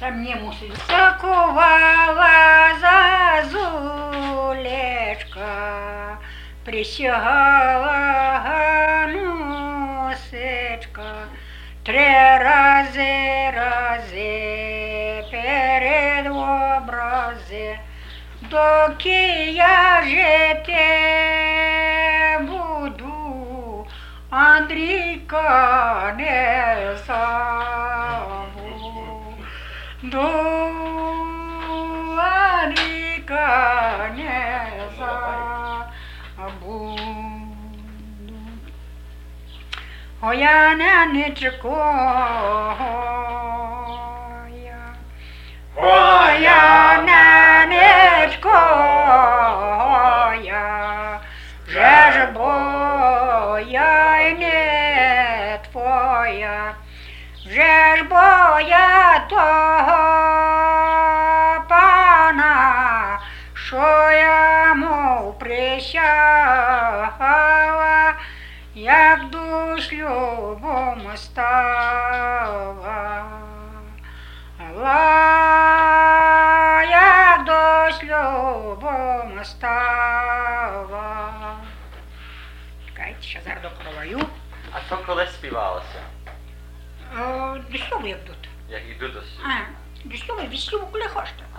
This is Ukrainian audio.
Мені мусить. Закувала зазулечка, присягала носечка, 3 рази перед образи, доки я жити буду, Андрійка не забуду, Андрійка не забуду. Ой, я нянечко, ой, я нянечко, я вже ж бо я й не твоя, вже ж бо я того пана, що я мов присягала, як до шлюбом стала, як до шлюбом стала. Чекайте, ще зараз докроваю. А що коли співалося? До шлюбу як тут. Як іду до До шлюбу, від шлюбу коли хочете.